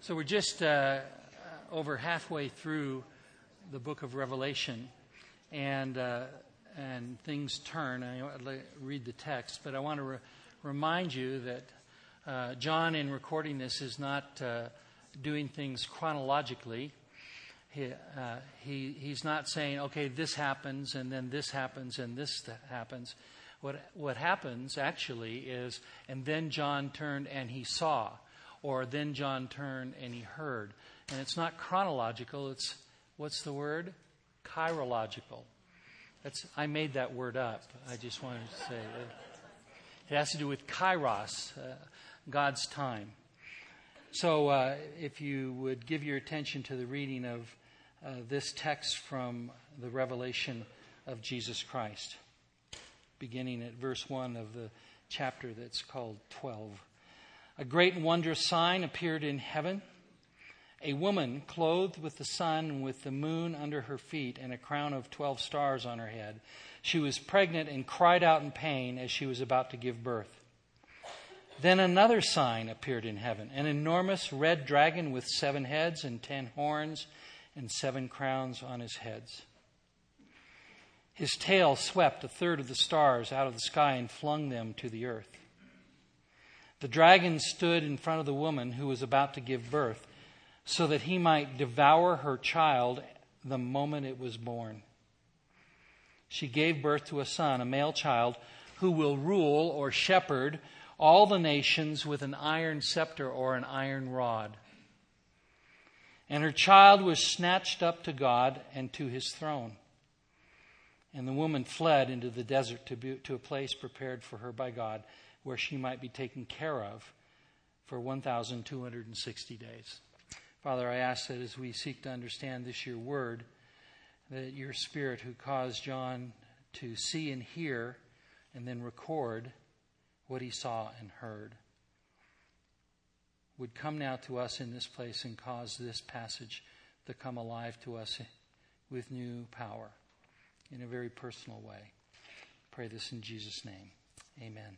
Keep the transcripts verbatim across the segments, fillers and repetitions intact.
So we're just uh, over halfway through the book of Revelation, and uh, and things turn. I read the text, but I want to re- remind you that uh, John, in recording this, is not uh, doing things chronologically. He, uh, he he's not saying, okay, this happens, and then this happens, and this th- happens. What what happens actually is, and then John turned and he saw. Or then John turned and he heard. And it's not chronological, it's, what's the word? Chirological. That's, I made that word up. I just wanted to say that. It has to do with kairos, uh, God's time. So uh, if you would give your attention to the reading of uh, this text from the revelation of Jesus Christ, beginning at verse one of the chapter that's called twelve. A great and wondrous sign appeared in heaven. A woman clothed with the sun and with the moon under her feet and a crown of twelve stars on her head. She was pregnant and cried out in pain as she was about to give birth. Then another sign appeared in heaven. An enormous red dragon with seven heads and ten horns and seven crowns on his heads. His tail swept a third of the stars out of the sky and flung them to the earth. The dragon stood in front of the woman who was about to give birth, so that he might devour her child the moment it was born. She gave birth to a son, a male child, who will rule or shepherd all the nations with an iron scepter or an iron rod. And her child was snatched up to God and to his throne. And the woman fled into the desert to, be, to a place prepared for her by God, where she might be taken care of for one thousand two hundred sixty days. Father, I ask that as we seek to understand this your word, that your Spirit who caused John to see and hear and then record what he saw and heard would come now to us in this place and cause this passage to come alive to us with new power in a very personal way. Pray this in Jesus' name. Amen.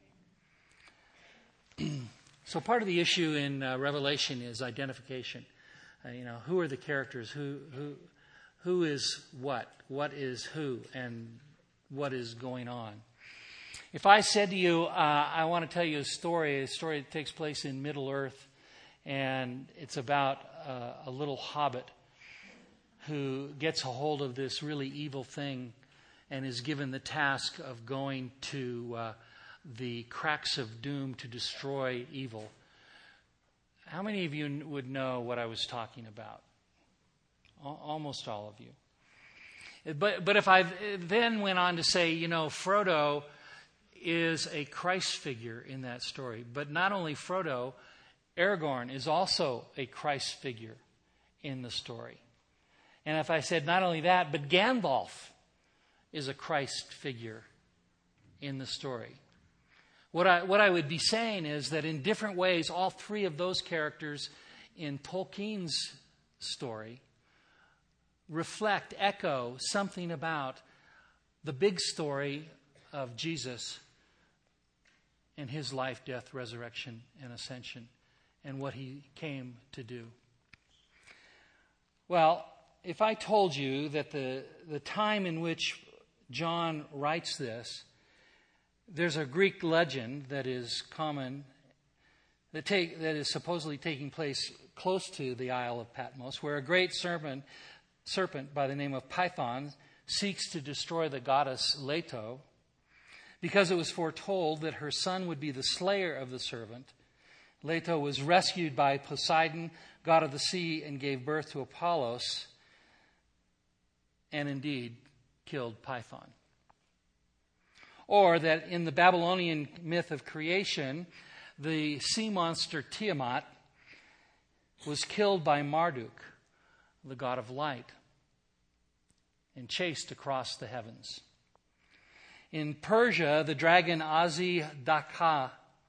So part of the issue in uh, Revelation is identification. Uh, you know, who are the characters? Who who who is what? What is who? And what is going on? If I said to you, uh, I want to tell you a story, a story that takes place in Middle Earth, and it's about uh, a little hobbit who gets a hold of this really evil thing and is given the task of going to uh, the cracks of doom to destroy evil. How many of you would know what I was talking about? Almost all of you. But but if I then went on to say, you know, Frodo is a Christ figure in that story. But not only Frodo, Aragorn is also a Christ figure in the story. And if I said not only that, but Gandalf is a Christ figure in the story. What I, what I would be saying is that in different ways, all three of those characters in Tolkien's story reflect, echo something about the big story of Jesus and his life, death, resurrection, and ascension, and what he came to do. Well, if I told you that the, the time in which John writes this, there's a Greek legend that is common, that, take, that is supposedly taking place close to the Isle of Patmos, where a great serpent, serpent by the name of Python seeks to destroy the goddess Leto, because it was foretold that her son would be the slayer of the serpent. Leto was rescued by Poseidon, god of the sea, and gave birth to Apollos, and indeed killed Python. Or that in the Babylonian myth of creation, the sea monster Tiamat was killed by Marduk, the god of light, and chased across the heavens. In Persia, the dragon Azi-Dakha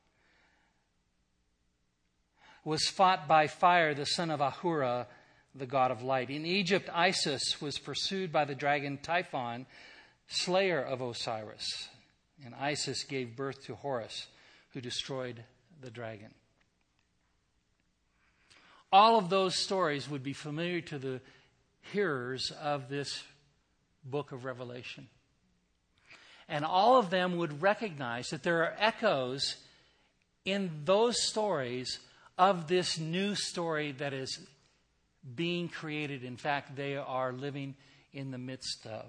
was fought by fire, the son of Ahura, the god of light. In Egypt, Isis was pursued by the dragon Typhon, slayer of Osiris. And Isis gave birth to Horus, who destroyed the dragon. all of those stories would be familiar to the hearers of this book of Revelation. And all of them would recognize that there are echoes in those stories of this new story that is being created. In fact, they are living in the midst of.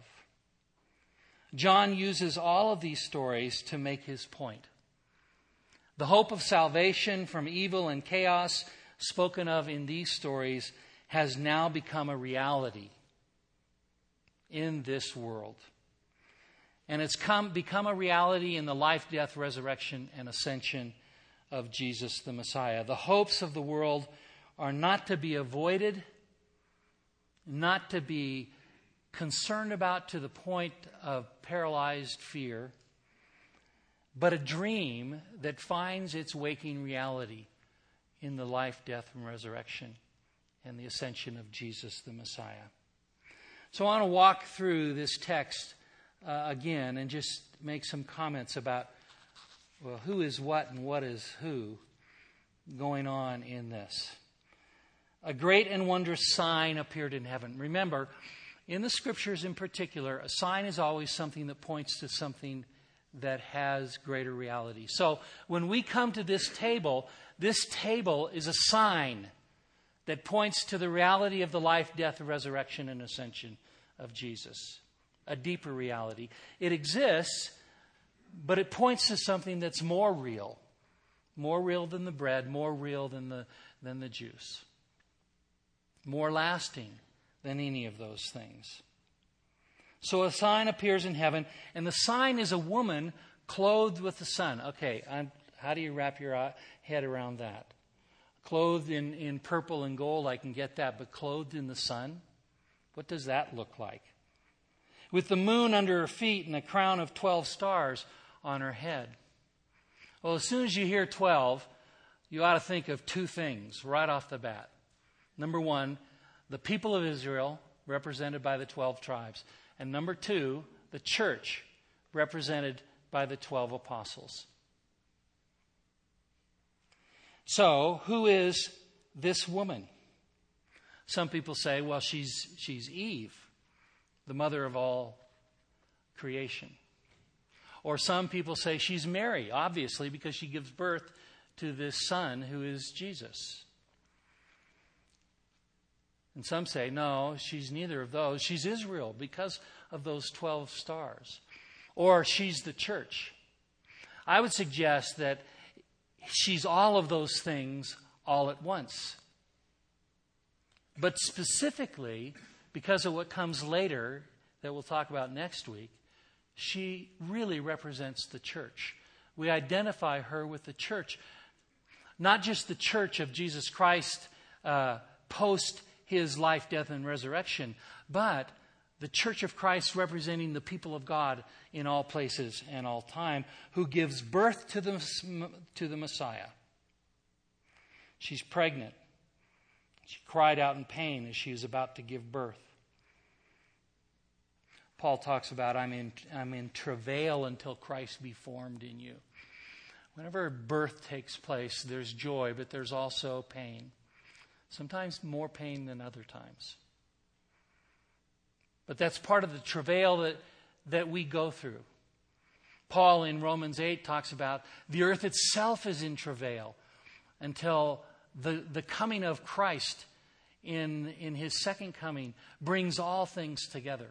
John uses all of these stories to make his point. The hope of salvation from evil and chaos spoken of in these stories has now become a reality in this world. And it's come, become a reality in the life, death, resurrection, and ascension of Jesus the Messiah. The hopes of the world are not to be avoided, not to be concerned about to the point of paralyzed fear, but a dream that finds its waking reality in the life, death, and resurrection and the ascension of Jesus the Messiah. So I want to walk through this text uh, again and just make some comments about, well, who is what and what is who going on in this. A great and wondrous sign appeared in heaven. Remember, in the Scriptures in particular, a sign is always something that points to something that has greater reality. So when we come to this table, this table is a sign that points to the reality of the life, death, resurrection, and ascension of Jesus. A deeper reality. It exists, but it points to something that's more real. More real than the bread, more real than the, than the juice. More lasting than any of those things. So a sign appears in heaven, and the sign is a woman clothed with the sun. Okay, I'm, how do you wrap your head around that? Clothed in, in purple and gold, I can get that, but clothed in the sun? What does that look like? With the moon under her feet and a crown of twelve stars on her head. Well, as soon as you hear twelve, you ought to think of two things right off the bat. Number one, the people of Israel, represented by the twelve tribes. And number two, the church, represented by the twelve apostles. So, who is this woman? Some people say, well, she's she's Eve, the mother of all creation. Or some people say she's Mary, obviously, because she gives birth to this son who is Jesus. And some say, no, she's neither of those. She's Israel because of those twelve stars. Or she's the church. I would suggest that she's all of those things all at once. But specifically, because of what comes later that we'll talk about next week, she really represents the church. We identify her with the church. Not just the church of Jesus Christ uh, post his life, death, and resurrection, but the church of Christ representing the people of God in all places and all time, who gives birth to the, to the Messiah. She's pregnant. She cried out in pain as she was about to give birth. Paul talks about, I'm in, I'm in travail until Christ be formed in you. Whenever birth takes place, there's joy, but there's also pain. Sometimes more pain than other times. But that's part of the travail that, that we go through. Paul in Romans eight talks about the earth itself is in travail until the, the coming of Christ in, in his second coming brings all things together.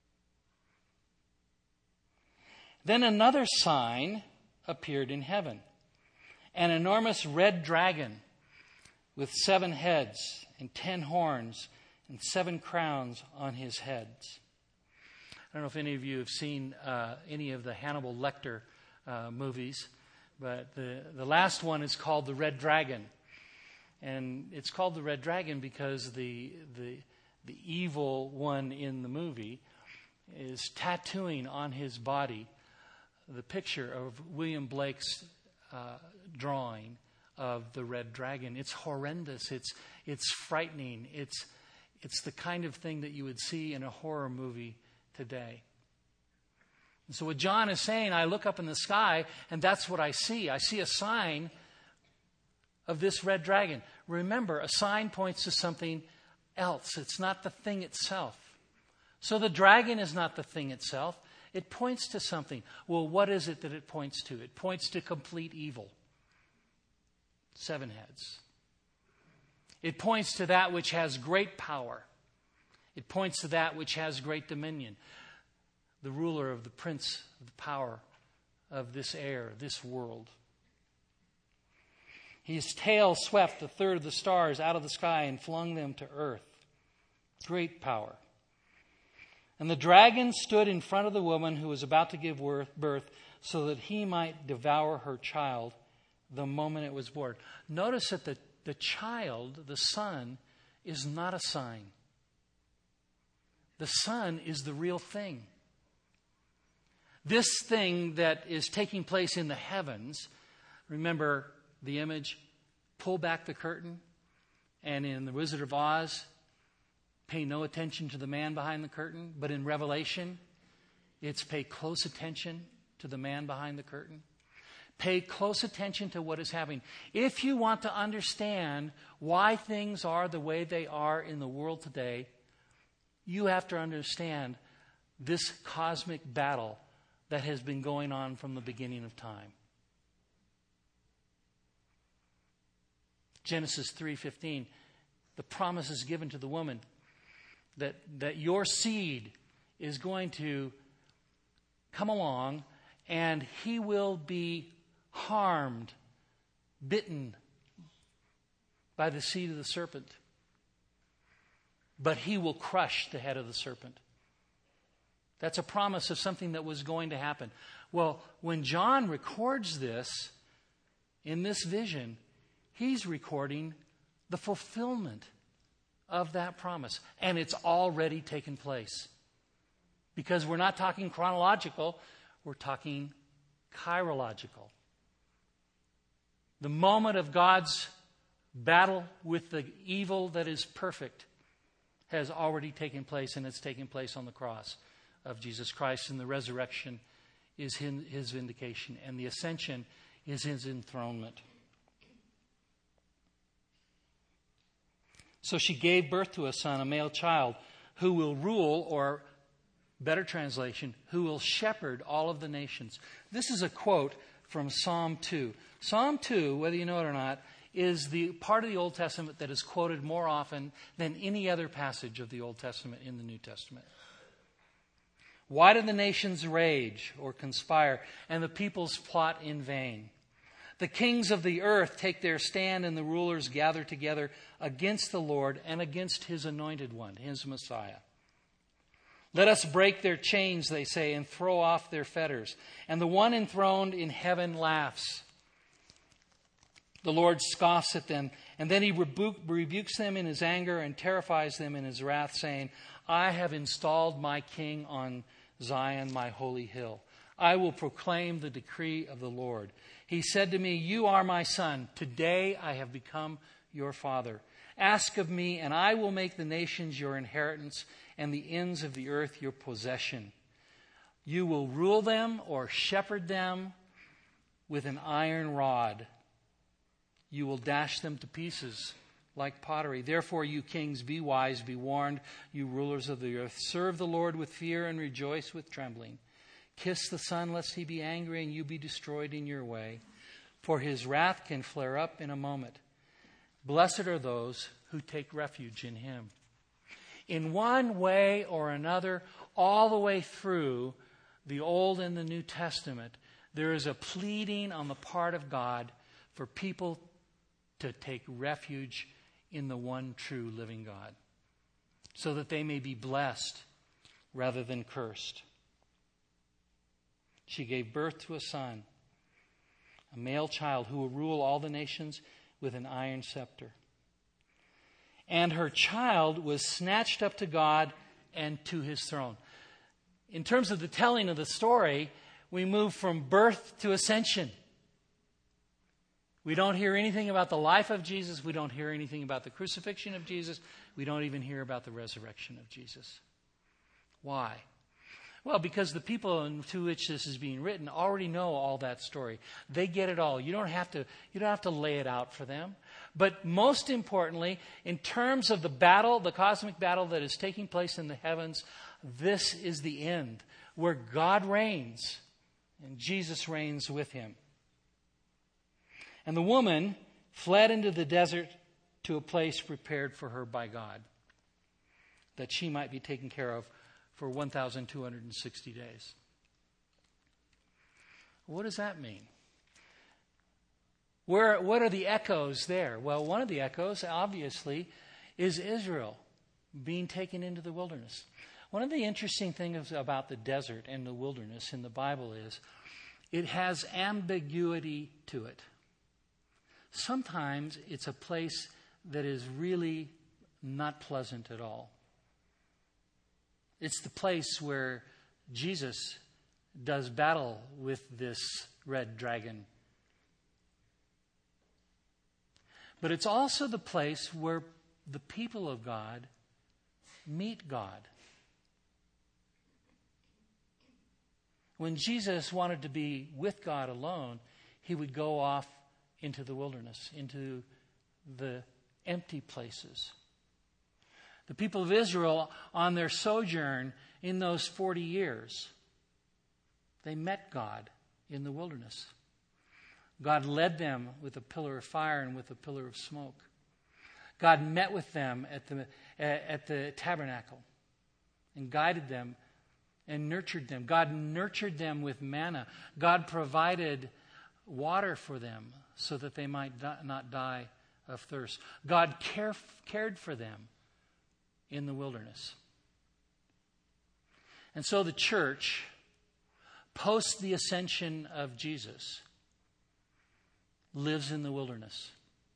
Then another sign appeared in heaven. An enormous red dragon with seven heads and ten horns and seven crowns on his heads. I don't know if any of you have seen uh, any of the Hannibal Lecter uh, movies, but the, the last one is called The Red Dragon. And it's called The Red Dragon because the, the, the evil one in the movie is tattooing on his body the picture of William Blake's uh, drawing of the red dragon. It's horrendous. It's it's frightening. It's it's the kind of thing that you would see in a horror movie today. And so what John is saying, I look up in the sky and that's what I see. I see a sign of this red dragon. Remember, a sign points to something else. It's not the thing itself. So the dragon is not the thing itself. It points to something. Well, what is it that it points to? It points to complete evil. Seven heads. It points to that which has great power. It points to that which has great dominion. The ruler of the prince of the power of this air, this world. His tail swept a third of the stars out of the sky and flung them to earth. Great power. And the dragon stood in front of the woman who was about to give birth so that he might devour her child the moment it was born. Notice that the, the child, the son, is not a sign. The son is the real thing. This thing that is taking place in the heavens, remember the image, pull back the curtain, and in The Wizard of Oz, pay no attention to the man behind the curtain, but in Revelation, it's pay close attention to the man behind the curtain. Pay close attention to what is happening. If you want to understand why things are the way they are in the world today, you have to understand this cosmic battle that has been going on from the beginning of time. Genesis three fifteen, the promise is given to the woman that, that your seed is going to come along and he will be harmed, bitten by the seed of the serpent. But he will crush the head of the serpent. That's a promise of something that was going to happen. Well, when John records this in this vision, he's recording the fulfillment of that promise. And it's already taken place. Because we're not talking chronological, we're talking chirological. The moment of God's battle with the evil that is perfect has already taken place, and it's taken place on the cross of Jesus Christ, and the resurrection is his vindication, and the ascension is his enthronement. So she gave birth to a son, a male child, who will rule, or better translation, who will shepherd all of the nations. This is a quote from Psalm two. Psalm two, whether you know it or not, is the part of the Old Testament that is quoted more often than any other passage of the Old Testament in the New Testament. Why do the nations rage or conspire, and the peoples plot in vain? The kings of the earth take their stand, and the rulers gather together against the Lord and against his anointed one, his Messiah. Let us break their chains, they say, and throw off their fetters. And the one enthroned in heaven laughs. The Lord scoffs at them, and then he rebu- rebukes them in his anger and terrifies them in his wrath, saying, I have installed my king on Zion, my holy hill. I will proclaim the decree of the Lord. He said to me, you are my son. Today I have become your father. Ask of me, and I will make the nations your inheritance and the ends of the earth your possession. You will rule them or shepherd them with an iron rod. You will dash them to pieces like pottery. Therefore, you kings, be wise, be warned, you rulers of the earth. Serve the Lord with fear and rejoice with trembling. Kiss the Son, lest he be angry and you be destroyed in your way. For his wrath can flare up in a moment. Blessed are those who take refuge in him. In one way or another, all the way through the Old and the New Testament, there is a pleading on the part of God for people to take refuge in the one true living God, so that they may be blessed rather than cursed. She gave birth to a son, a male child who will rule all the nations with an iron scepter. And her child was snatched up to God and to his throne. In terms of the telling of the story, we move from birth to ascension. We don't hear anything about the life of Jesus. We don't hear anything about the crucifixion of Jesus. We don't even hear about the resurrection of Jesus. Why? Well, because the people to which this is being written already know all that story. They get it all. You don't have to, you don't have to lay it out for them. But most importantly, in terms of the battle, the cosmic battle that is taking place in the heavens, this is the end, where God reigns and Jesus reigns with him. And the woman fled into the desert to a place prepared for her by God, that she might be taken care of for one thousand two hundred sixty days. What does that mean? Where, what are the echoes there? Well, one of the echoes, obviously, is Israel being taken into the wilderness. One of the interesting things about the desert and the wilderness in the Bible is it has ambiguity to it. Sometimes it's a place that is really not pleasant at all. It's the place where Jesus does battle with this red dragon. But it's also the place where the people of God meet God. When Jesus wanted to be with God alone, he would go off into the wilderness, into the empty places. The people of Israel, on their sojourn in those forty years, they met God in the wilderness. God led them with a pillar of fire and with a pillar of smoke. God met with them at the, at the tabernacle and guided them and nurtured them. God nurtured them with manna. God provided water for them so that they might not die of thirst. God care, cared for them in the wilderness. And so the church, post the ascension of Jesus, lives in the wilderness.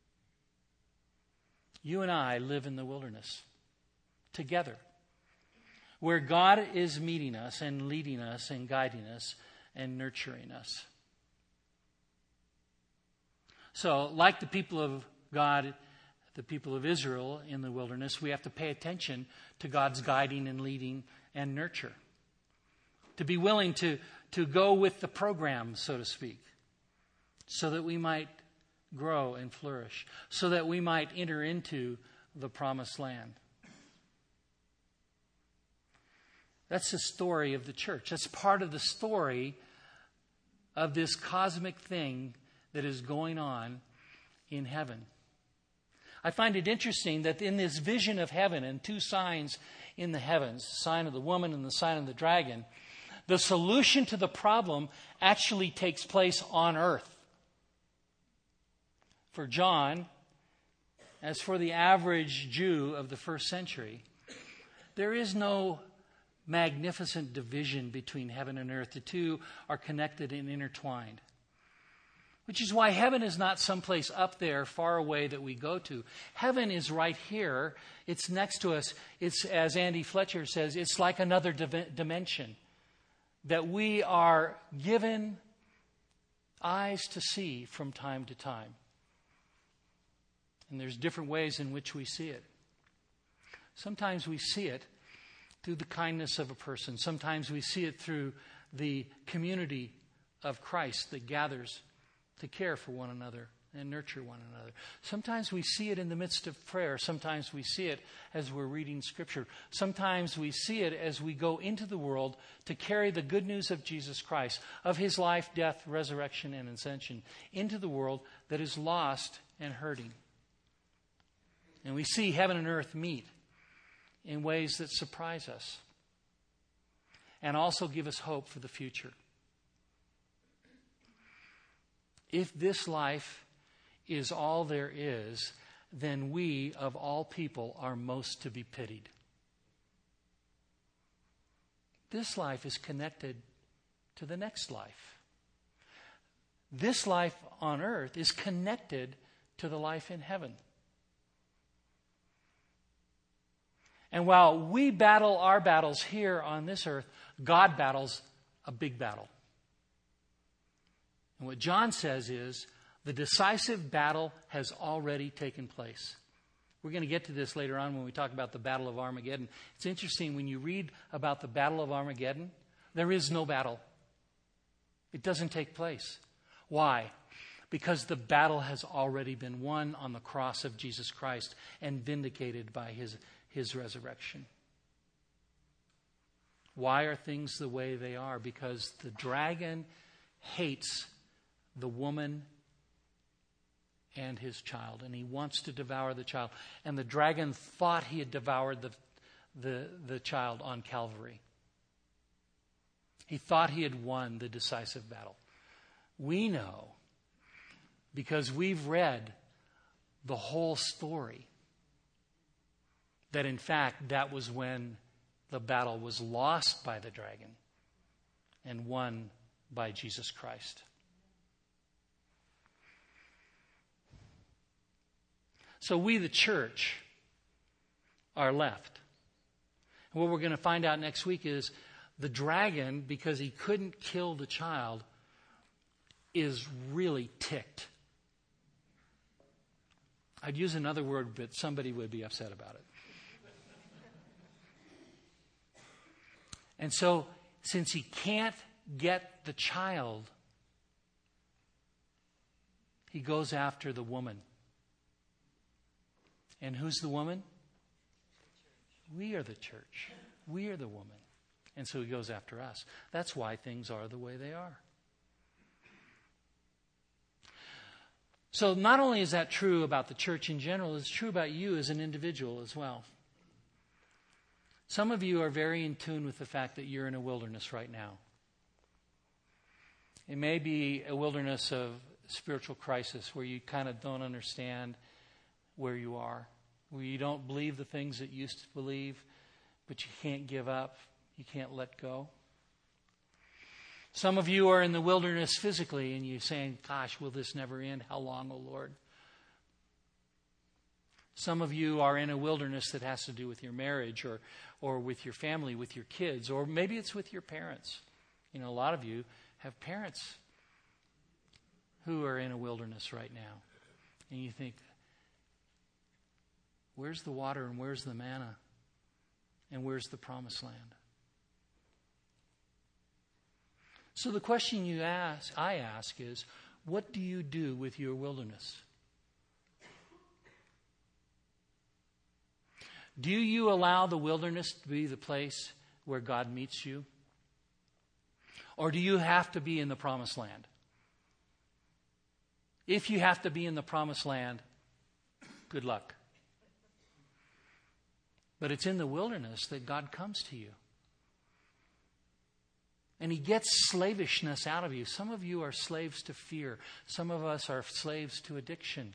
You and I live in the wilderness together, where God is meeting us and leading us and guiding us and nurturing us. So, like the people of God, the people of Israel in the wilderness, we have to pay attention to God's guiding and leading and nurture. To be willing to, to go with the program, so to speak, so that we might grow and flourish, so that we might enter into the promised land. That's the story of the church. That's part of the story of this cosmic thing that is going on in heaven. I find it interesting that in this vision of heaven and two signs in the heavens, the sign of the woman and the sign of the dragon, the solution to the problem actually takes place on earth. For John, as for the average Jew of the first century, there is no magnificent division between heaven and earth. The two are connected and intertwined. Which is why heaven is not someplace up there far away that we go to. Heaven is right here. It's next to us. It's, as Andy Fletcher says, it's like another div- dimension that we are given eyes to see from time to time. And there's different ways in which we see it. Sometimes we see it through the kindness of a person. Sometimes we see it through the community of Christ that gathers to care for one another and nurture one another. Sometimes we see it in the midst of prayer. Sometimes we see it as we're reading Scripture. Sometimes we see it as we go into the world to carry the good news of Jesus Christ, of his life, death, resurrection, and ascension, into the world that is lost and hurting. And we see heaven and earth meet in ways that surprise us and also give us hope for the future. If this life is all there is, then we, of all people, are most to be pitied. This life is connected to the next life. This life on earth is connected to the life in heaven. And while we battle our battles here on this earth, God battles a big battle. And what John says is, the decisive battle has already taken place. We're going to get to this later on when we talk about the Battle of Armageddon. It's interesting when you read about the Battle of Armageddon, There is no battle. It doesn't take place. Why? Because the battle has already been won on the cross of Jesus Christ and vindicated by his, his resurrection. Why are things the way they are? Because the dragon hates the woman and his child, and he wants to devour the child. And the dragon thought he had devoured the, the, the child on Calvary. He thought he had won the decisive battle. We know, because we've read the whole story, that in fact that was when the battle was lost by the dragon and won by Jesus Christ. So we, the church, are left. And what we're going to find out next week is the dragon, because he couldn't kill the child, is really ticked. I'd use another word, but somebody would be upset about it. And so, since he can't get the child, he goes after the woman. And who's the woman? We are the church. We are the woman. And so he goes after us. That's why things are the way they are. So not only is that true about the church in general, it's true about you as an individual as well. Some of you are very in tune with the fact that you're in a wilderness right now. It may be a wilderness of spiritual crisis where you kind of don't understand where you are, where you don't believe the things that you used to believe, but you can't give up, you can't let go. Some of you are in the wilderness physically and you're saying, gosh, will this never end? How long, O Lord? Some of you are in a wilderness that has to do with your marriage or, or with your family, with your kids, or maybe it's with your parents. You know, a lot of you have parents who are in a wilderness right now. And you think, where's the water and where's the manna? And where's the promised land? So the question you ask, I ask is, what do you do with your wilderness? Do you allow the wilderness to be the place where God meets you? Or do you have to be in the promised land? If you have to be in the promised land, good luck. But it's in the wilderness that God comes to you. And he gets slavishness out of you. Some of you are slaves to fear. Some of us are slaves to addiction.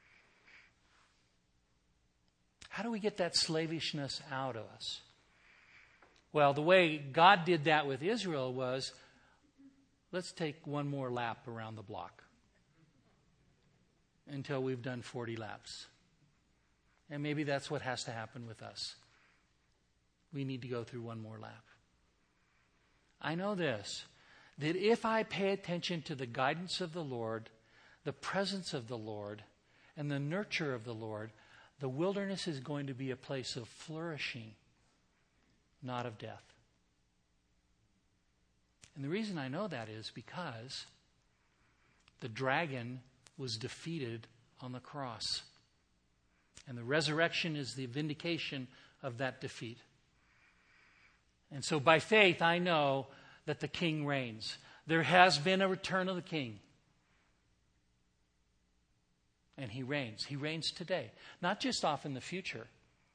How do we get that slavishness out of us? Well, the way God did that with Israel was, let's take one more lap around the block until we've done forty laps. And maybe that's what has to happen with us. We need to go through one more lap. I know this, that if I pay attention to the guidance of the Lord, the presence of the Lord, and the nurture of the Lord, the wilderness is going to be a place of flourishing, not of death. And the reason I know that is because the dragon was defeated on the cross. And the resurrection is the vindication of that defeat. And so by faith, I know that the King reigns. There has been a return of the King. And he reigns. He reigns today, not just off in the future.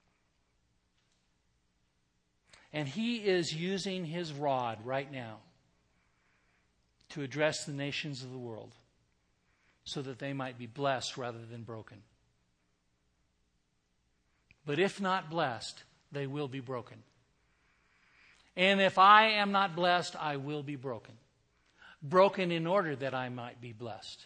And he is using his rod right now to address the nations of the world so that they might be blessed rather than broken. But if not blessed, they will be broken. And if I am not blessed, I will be broken. Broken in order that I might be blessed.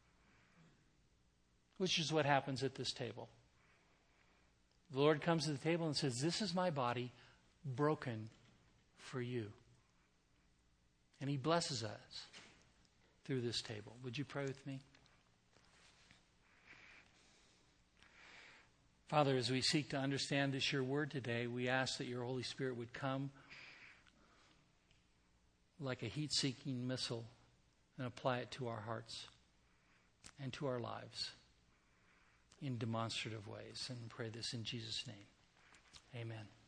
Which is what happens at this table. The Lord comes to the table and says, this is my body broken for you. And he blesses us through this table. Would you pray with me? Father, as we seek to understand this, your word today, we ask that your Holy Spirit would come like a heat-seeking missile and apply it to our hearts and to our lives in demonstrative ways. And pray this in Jesus' name. Amen.